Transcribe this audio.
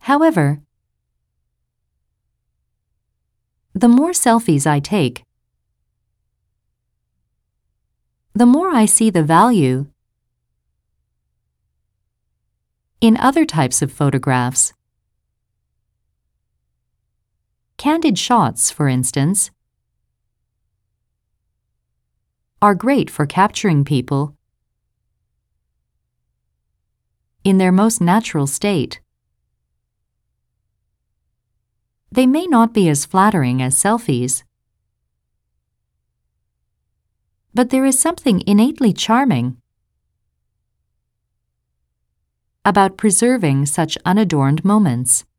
However, the more selfies I take, the more I see the value in other types of photographs. Candid shots, for instance, are great for capturing people in their most natural state. They may not be as flattering as selfies, but there is something innately charming about preserving such unadorned moments.